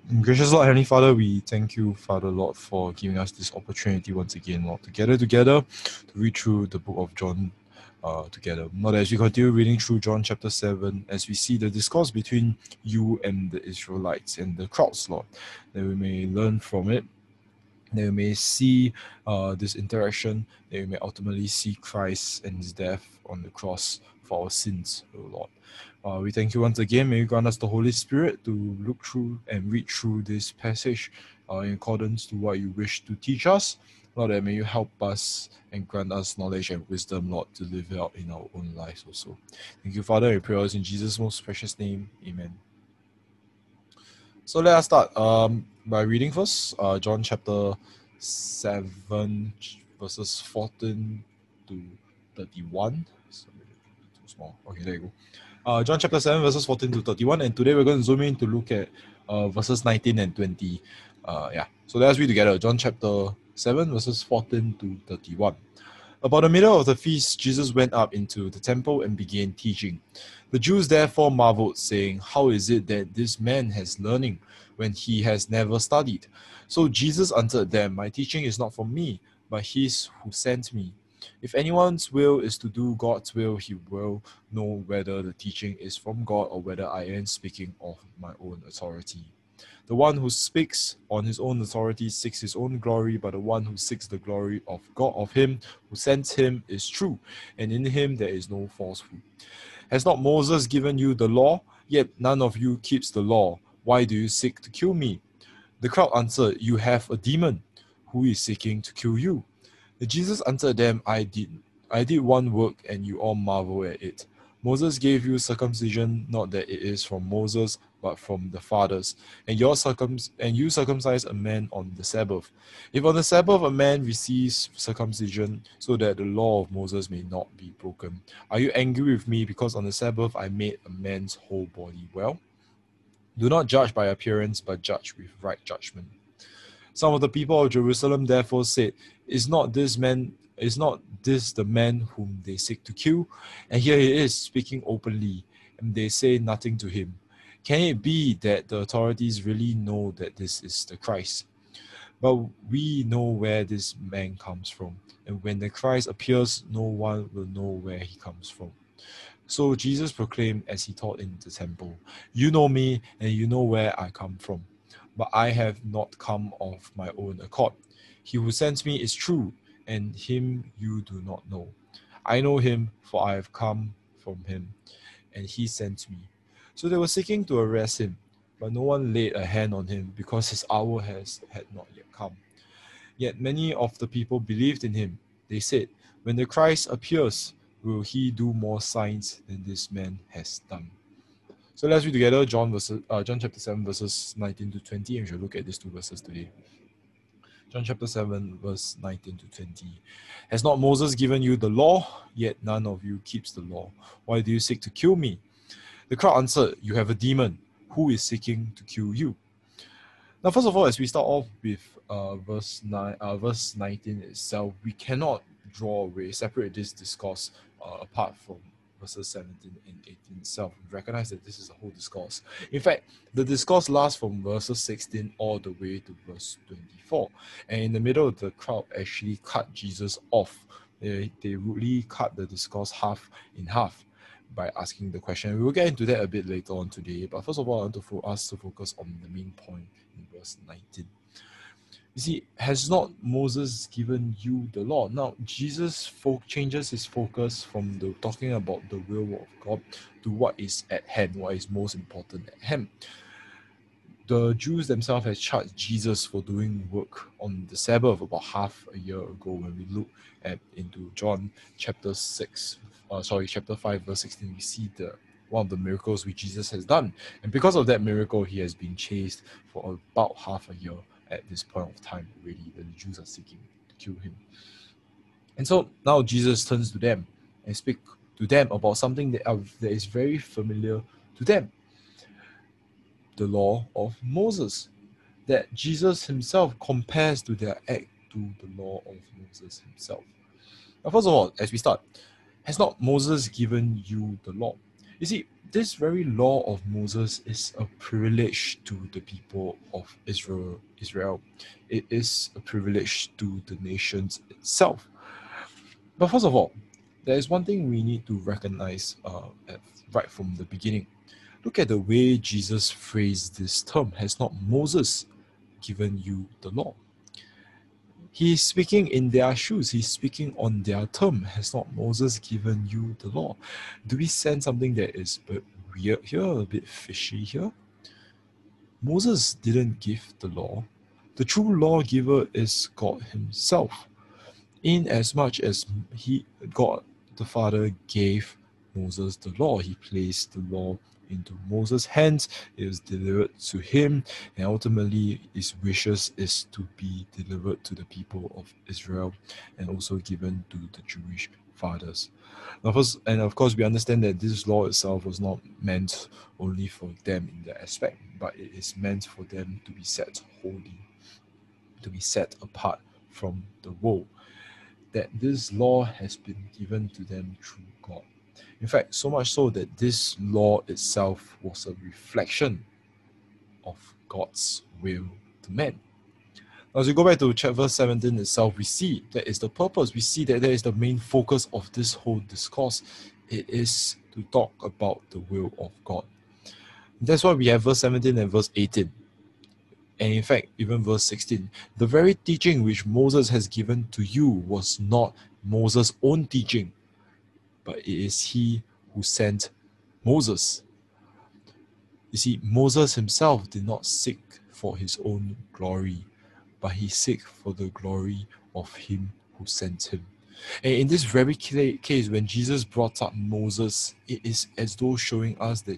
Gracious Lord, Heavenly Father, we thank you, Father Lord, for giving us this opportunity once again, Lord, to gather together to read through the book of John together. Lord, as we continue reading through John chapter 7, as we see the discourse between you and the Israelites and the crowds, Lord, that we may learn from it, that we may see this interaction, that we may ultimately see Christ and his death on the cross for our sins, O Lord. We thank you once again. May you grant us the Holy Spirit to look through and read through this passage in accordance to what you wish to teach us. Lord, that may you help us and grant us knowledge and wisdom, Lord, to live it out in our own lives also. Thank you, Father. We pray in Jesus' most precious name. Amen. So let us start by reading first John chapter 7, verses 14 to 31. So, too small. Okay, there you go. John chapter 7, verses 14 to 31. And today we're going to zoom in to look at verses 19 and 20. So let us read together. John chapter 7, verses 14 to 31. About the middle of the feast, Jesus went up into the temple and began teaching. The Jews therefore marveled, saying, "How is it that this man has learning when he has never studied?" So Jesus answered them, "My teaching is not from me, but his who sent me. If anyone's will is to do God's will, he will know whether the teaching is from God or whether I am speaking of my own authority. The one who speaks on his own authority seeks his own glory, but the one who seeks the glory of God, of him who sent him, is true, and in him there is no falsehood. Has not Moses given you the law? Yet none of you keeps the law. Why do you seek to kill me?" The crowd answered, "You have a demon. Who is seeking to kill you?" Jesus answered them, I did one work, and you all marvel at it. Moses gave you circumcision, not that it is from Moses, but from the fathers. And you circumcise a man on the Sabbath. If on the Sabbath a man receives circumcision, so that the law of Moses may not be broken, are you angry with me because on the Sabbath I made a man's whole body well? Do not judge by appearance, but judge with right judgment. Some of the people of Jerusalem therefore said, Is not this the man whom they seek to kill? And here he is speaking openly, and they say nothing to him. Can it be that the authorities really know that this is the Christ? But we know where this man comes from, and when the Christ appears, no one will know where he comes from. So Jesus proclaimed as he taught in the temple, "You know me, and you know where I come from. But I have not come of my own accord. He who sent me is true, and him you do not know. I know him, for I have come from him, and he sent me." So they were seeking to arrest him, but no one laid a hand on him, because his hour had not yet come. Yet many of the people believed in him. They said, "When the Christ appears, will he do more signs than this man has done?" So let's read together John chapter 7, verses 19 to 20, and we shall look at these two verses today. John chapter 7, verse 19 to 20. Has not Moses given you the law? Yet none of you keeps the law. Why do you seek to kill me? The crowd answered, "You have a demon. Who is seeking to kill you?" Now, first of all, as we start off with verse 19 itself, we cannot separate this discourse apart from verses 17 and 18 itself. We recognize that this is a whole discourse. In fact, the discourse lasts from verses 16 all the way to verse 24. And in the middle, the crowd actually cut Jesus off. They rudely cut the discourse half in half by asking the question. We will get into that a bit later on today. But first of all, I want us to focus on the main point in verse 19. You see, has not Moses given you the law? Now, Jesus changes his focus from the talking about the will of God to what is at hand, what is most important at hand. The Jews themselves have charged Jesus for doing work on the Sabbath about half a year ago when we look into John chapter 5, verse 16, we see one of the miracles which Jesus has done. And because of that miracle, he has been chased for about half a year at this point of time already. The Jews are seeking to kill him. And so now Jesus turns to them and speaks to them about something that is very familiar to them. The law of Moses, that Jesus himself compares to their act to the law of Moses himself. Now, first of all, as we start, has not Moses given you the law? You see, this very law of Moses is a privilege to the people of Israel. It is a privilege to the nations itself. But first of all, there is one thing we need to recognize right from the beginning. Look at the way Jesus phrased this term. Has not Moses given you the law? He's speaking in their shoes. He's speaking on their term. Has not Moses given you the law? Do we sense something that is a bit weird here, a bit fishy here? Moses didn't give the law. The true lawgiver is God himself. In as much as God the Father gave Moses the law, he placed the law into Moses' hands, it was delivered to him, and ultimately his wishes is to be delivered to the people of Israel and also given to the Jewish fathers. Now, first, and of course, we understand that this law itself was not meant only for them in that aspect, but it is meant for them to be set holy, to be set apart from the world, that this law has been given to them through God. In fact, so much so that this law itself was a reflection of God's will to men. Now, as we go back to chapter verse 17 itself, we see that is the purpose. We see that there is the main focus of this whole discourse. It is to talk about the will of God. That's why we have verse 17 and verse 18. And in fact, even verse 16, the very teaching which Moses has given to you was not Moses' own teaching, but it is he who sent Moses. You see, Moses himself did not seek for his own glory, but he sought for the glory of him who sent him. And in this very case, when Jesus brought up Moses, it is as though showing us that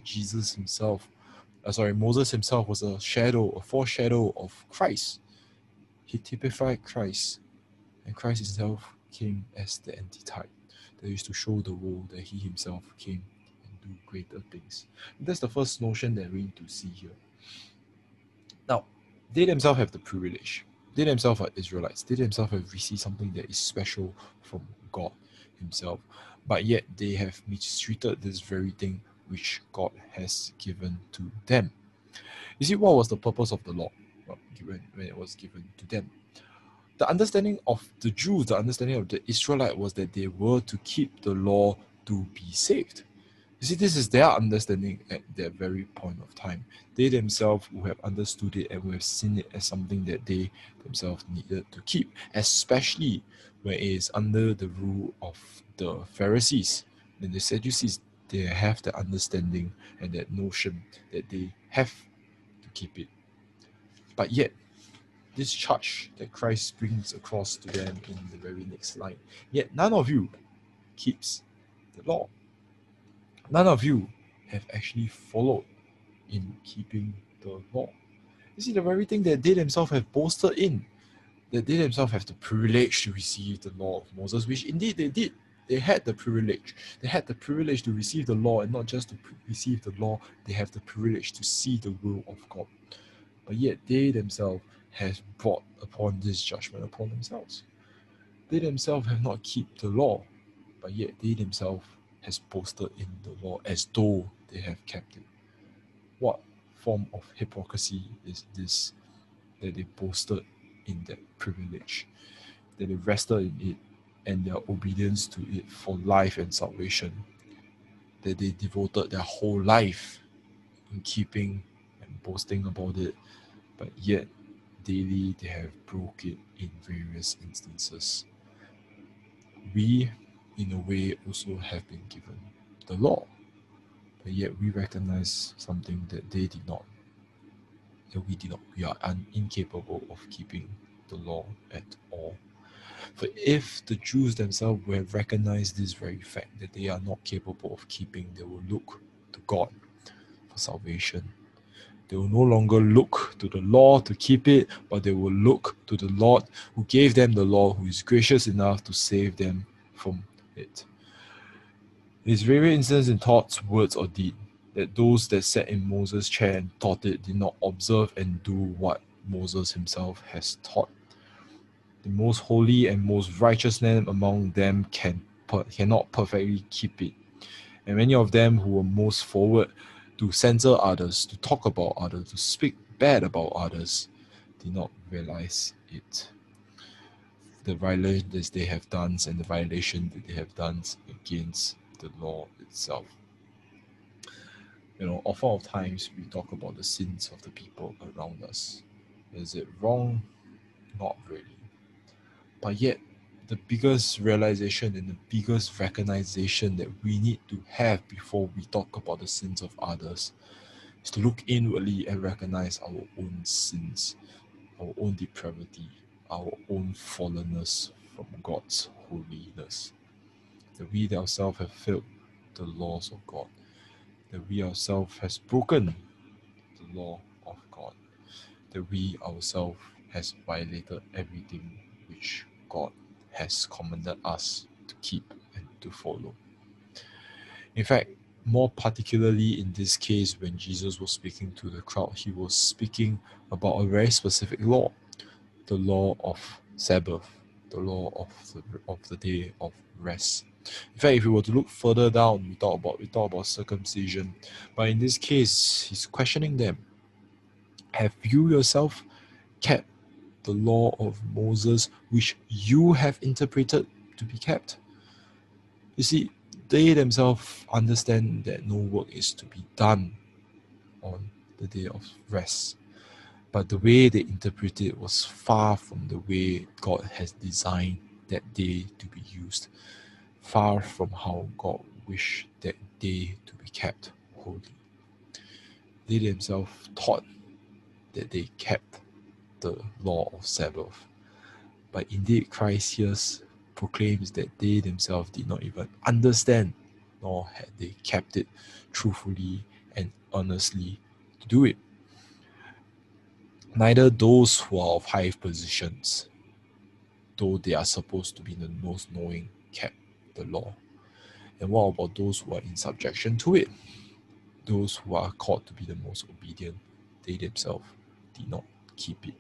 Moses himself was a foreshadow of Christ. He typified Christ, and Christ himself came as the antitype that is to show the world that he himself came and do greater things. And that's the first notion that we need to see here. Now, they themselves have the privilege. They themselves are Israelites. They themselves have received something that is special from God himself. But yet they have mistreated this very thing which God has given to them. You see, what was the purpose of the law when it was given to them? The understanding of the Jews, the understanding of the Israelite was that they were to keep the law to be saved. You see, this is their understanding at that very point of time. They themselves will have understood it and will have seen it as something that they themselves needed to keep, especially when it is under the rule of the Pharisees. And the Sadducees, they have the understanding and that notion that they have to keep it. But yet, this charge that Christ brings across to them in the very next line, yet none of you keeps the law. None of you have actually followed in keeping the law. You see, the very thing that they themselves have boasted in, that they themselves have the privilege to receive the law of Moses, which indeed they did. They had the privilege. They had the privilege to receive the law, and not just to receive the law, they have the privilege to see the will of God. But yet they themselves have brought upon this judgment upon themselves. They themselves have not kept the law, but yet they themselves has boasted in the law as though they have kept it. What form of hypocrisy is this, that they boasted in that privilege, that they rested in it and their obedience to it for life and salvation, that they devoted their whole life in keeping and boasting about it, but yet daily they have broke it in various instances. We, in a way, also have been given the law, but yet we recognize something that they did not, that we did not. We are incapable of keeping the law at all. For if the Jews themselves would have recognized this very fact that they are not capable of keeping, they will look to God for salvation. They will no longer look to the law to keep it, but they will look to the Lord who gave them the law, who is gracious enough to save them from it. It is rare instance in thoughts, words, or deed that those that sat in Moses' chair and taught it did not observe and do what Moses himself has taught. The most holy and most righteous man among them cannot perfectly keep it. And many of them who were most forward to censor others, to talk about others, to speak bad about others, did not realize it. The violence that they have done and the violation that they have done against the law itself. Often of times we talk about the sins of the people around us. Is it wrong? Not really. But yet, the biggest realization and the biggest recognition that we need to have before we talk about the sins of others is to look inwardly and recognize our own sins, our own depravity, our own fallenness from God's holiness. That we ourselves have failed the laws of God. That we ourselves has broken the law of God. That we ourselves has violated everything which God has commanded us to keep and to follow. In fact, more particularly in this case, when Jesus was speaking to the crowd, he was speaking about a very specific law, the law of Sabbath, the law of the day of rest. In fact, if we were to look further down, we talk about circumcision, but in this case, he's questioning them. Have you yourself kept the law of Moses, which you have interpreted to be kept? You see, they themselves understand that no work is to be done on the day of rest. But the way they interpreted it was far from the way God has designed that day to be used, far from how God wished that day to be kept holy. They themselves thought that they kept the law of Sabbath. But indeed, Christ here proclaims that they themselves did not even understand, nor had they kept it truthfully and honestly to do it. Neither those who are of high positions, though they are supposed to be the most knowing, kept the law. And what about those who are in subjection to it? Those who are called to be the most obedient, they themselves did not keep it.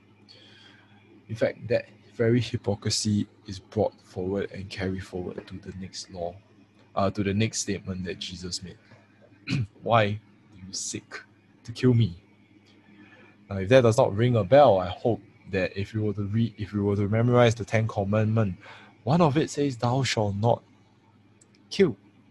In fact, that very hypocrisy is brought forward and carried forward to the next law, to the next statement that Jesus made. Why do you seek to kill me? Now, if that does not ring a bell, I hope that if you were to memorize the 10 Commandments, one of it says, "Thou shalt not kill."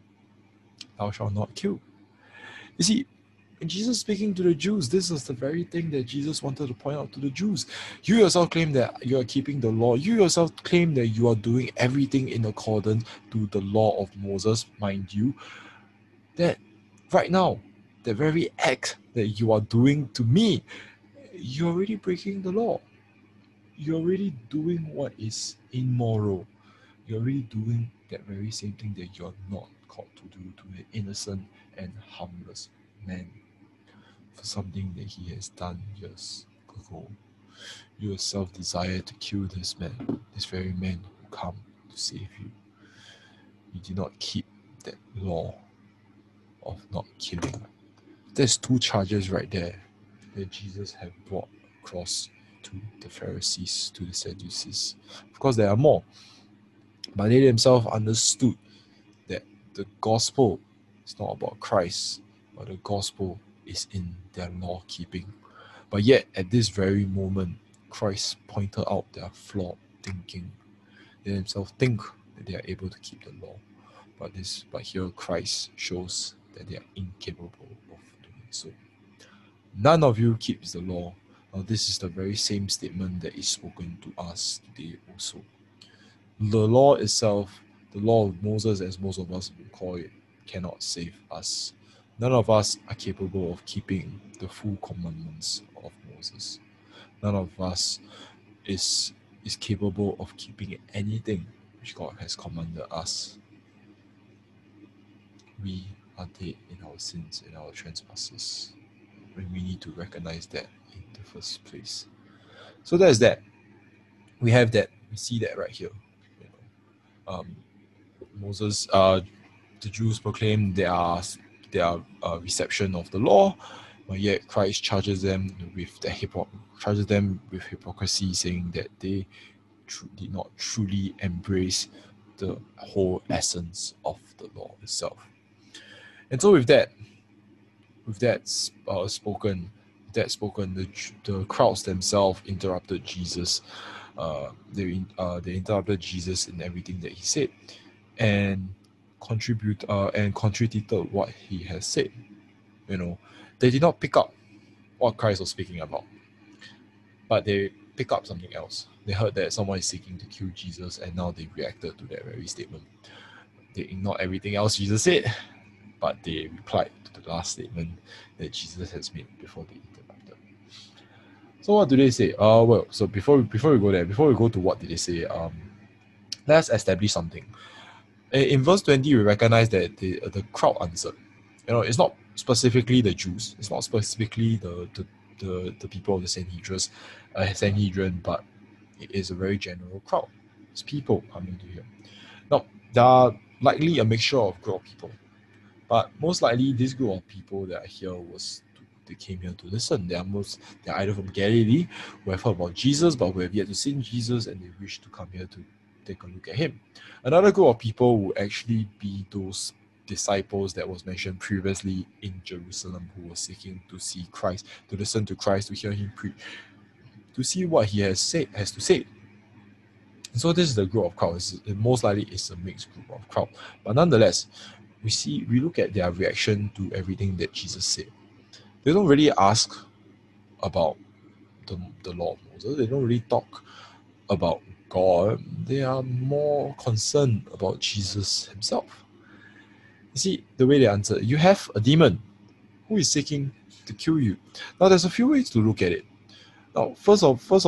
Thou shalt not kill. You see, when Jesus speaking to the Jews, this is the very thing that Jesus wanted to point out to the Jews. You yourself claim that you are keeping the law. You yourself claim that you are doing everything in accordance to the law of Moses, mind you. That right now, the very act that you are doing to me, you're already breaking the law. You're already doing what is immoral. You're already doing that very same thing that you're not called to do to an innocent and harmless man for something that he has done years ago. You yourself desire to kill this man, this very man who come to save you. You did not keep that law of not killing. There's two charges right there that Jesus had brought across to the Pharisees, to the Sadducees. Of course, there are more, but they themselves understood that the gospel is not about Christ, but the gospel is in their law keeping. But yet, at this very moment, Christ pointed out their flawed thinking. They themselves think that they are able to keep the law, but here Christ shows that they are incapable of doing so. None of you keeps the law. Now, this is the very same statement that is spoken to us today also. The law itself, the law of Moses, as most of us will call it, cannot save us. None of us are capable of keeping the full commandments of Moses. None of us is capable of keeping anything which God has commanded us. We are dead in our sins and our trespasses. And we need to recognize that in the first place. So there's that. We have that. We see that right here. Moses, the Jews proclaim their reception of the law, but yet Christ charges them with hypocrisy, saying that they did not truly embrace the whole essence of the law itself. And so with that spoken, the crowds themselves interrupted Jesus. They interrupted Jesus in everything that he said, and contradicted what he has said. They did not pick up what Christ was speaking about, but they pick up something else. They heard that someone is seeking to kill Jesus, and now they reacted to that very statement. They ignored everything else Jesus said, but they replied to the last statement that Jesus has made before they interrupted. So what do they say? So before we go there, before we go to what did they say, let's establish something. In verse 20, we recognize that the crowd answered. It's not specifically the Jews. It's not specifically the people of the Sanhedrin, but it is a very general crowd. It's people coming to him. Now, there are likely a mixture of group of people, but most likely this group of people that are here they came here to listen. They're either from Galilee, who have heard about Jesus, but who have yet to see Jesus, and they wish to come here to take a look at him. Another group of people will actually be those disciples that was mentioned previously in Jerusalem, who were seeking to see Christ, to listen to Christ, to hear him preach, to see what he has to say. So this is the group of crowd. Most likely it's a mixed group of crowd, but nonetheless, we look at their reaction to everything that Jesus said. They don't really ask about the law of Moses. They don't really talk about God. They are more concerned about Jesus himself. You see, the way they answer, you have a demon who is seeking to kill you. Now, there's a few ways to look at it. Now, first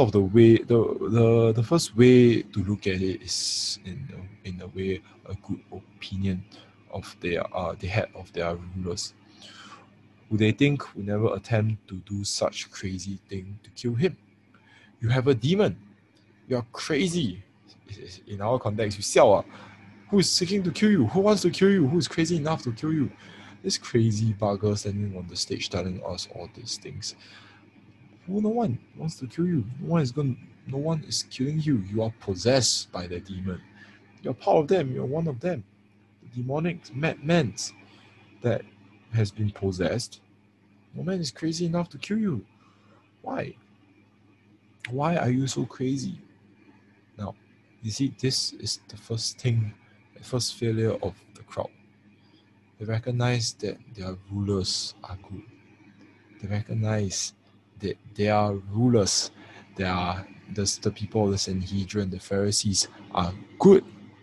the first way to look at it is in a way a good opinion of the head of their rulers, who they think will never attempt to do such crazy thing to kill him. You have a demon. You are crazy. In our context, you xiao. Who is seeking to kill you? Who wants to kill you? Who is crazy enough to kill you? This crazy bugger standing on the stage telling us all these things. No one wants to kill you. No one is killing you. You are possessed by the demon. You're part of them. You're one of them. The demonic madman that has been possessed. No man is crazy enough to kill you. Why? Why are you so crazy? Now, you see, this is the first failure of the crowd. They recognize that their rulers are good. They recognize that their rulers, the people of the Sanhedrin, the Pharisees, are good.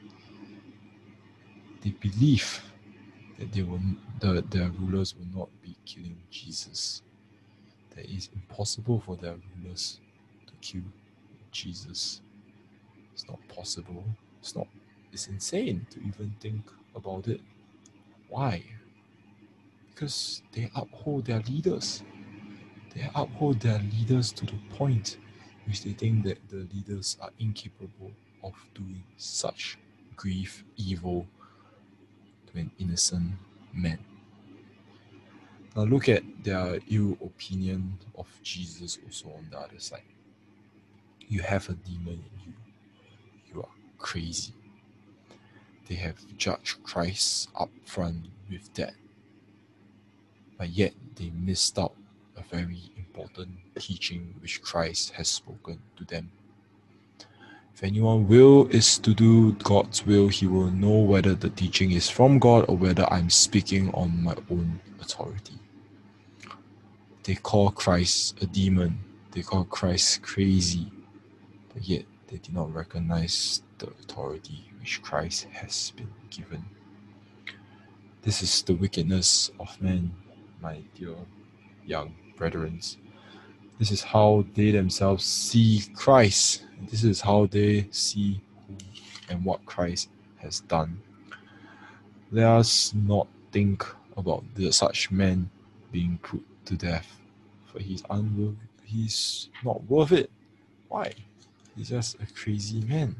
They believe that their rulers will not be killing Jesus. That it is impossible for their rulers to kill Jesus. It's not possible. It's insane to even think about it. Why? Because they uphold their leaders. They uphold their leaders to the point which they think that the leaders are incapable of doing such grief, evil to an innocent man. Now look at their ill opinion of Jesus also on the other side. You have a demon in you. You are crazy. They have judged Christ up front with that. But yet they missed out a very important teaching which Christ has spoken to them. If anyone will is to do God's will, he will know whether the teaching is from God or whether I'm speaking on my own authority. They call Christ a demon. They call Christ crazy. But yet they did not recognize the authority which Christ has been given. This is the wickedness of man, my dear young brethren. This is how they themselves see Christ. This is how they see who and what Christ has done. Let us not think about such men being put to death, for he's not worth it. Why? He's just a crazy man.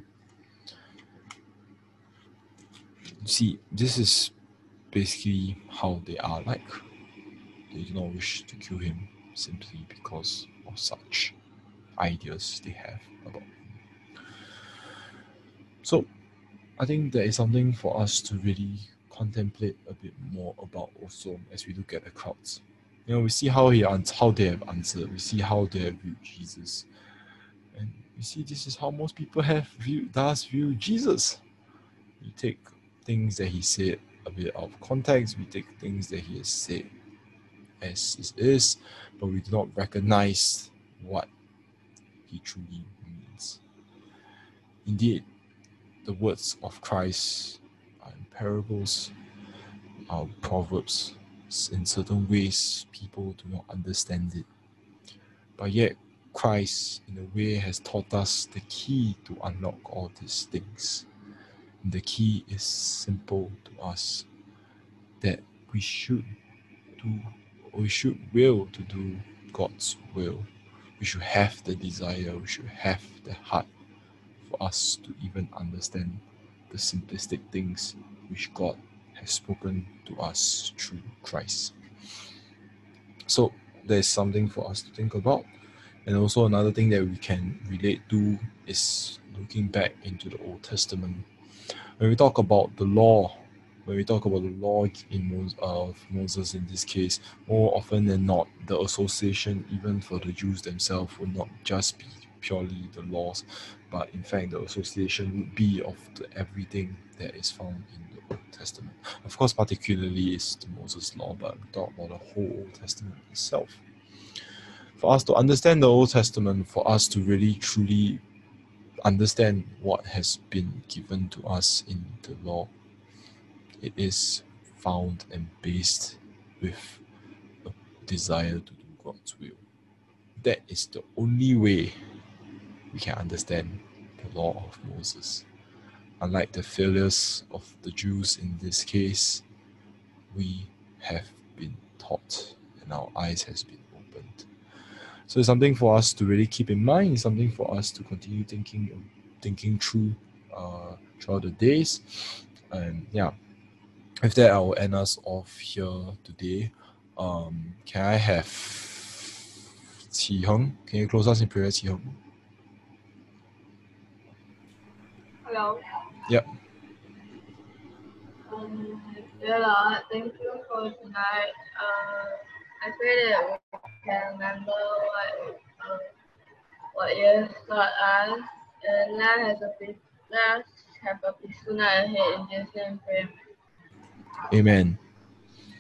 See, this is basically how they are like. They do not wish to kill him simply because of such ideas they have about him. So, I think there is something for us to really contemplate a bit more about also as we look at the crowds. We see how they have answered. We see how they have viewed Jesus. And we see this is how most people view Jesus. We take things that he said a bit out of context. We take things that he has said as it is, but we do not recognize what he truly means. Indeed, the words of Christ are in parables, are proverbs. In certain ways, people do not understand it. But yet, Christ, in a way, has taught us the key to unlock all these things. And the key is simple to us, that we should will to do God's will. We should have the desire, we should have the heart for us to even understand the simplistic things which God has spoken to us through Christ. So there's something for us to think about. And also another thing that we can relate to is looking back into the Old Testament. When we talk about the law, of Moses in this case, more often than not, the association, even for the Jews themselves, would not just be purely the laws, but in fact the association would be of everything that is found in the Old Testament. Of course, particularly is the Moses law, but we talk about the whole Old Testament itself. For us to understand the Old Testament, for us to really truly understand what has been given to us in the law, it is found and based with a desire to do God's will. That is the only way we can understand the law of Moses. Unlike the failures of the Jews in this case, we have been taught and our eyes has been opened. So it's something for us to really keep in mind. It's something for us to continue thinking through throughout the days. And yeah, with that, I will end us off here today. Can I have Qi Heng? Can you close us in prayer, Qi Heng? Hello. Yep. Dear Lord, thank you for tonight. I pray that we can remember what you have taught us, and let's have a peaceful night ahead in Jesus' name. Pray. Amen.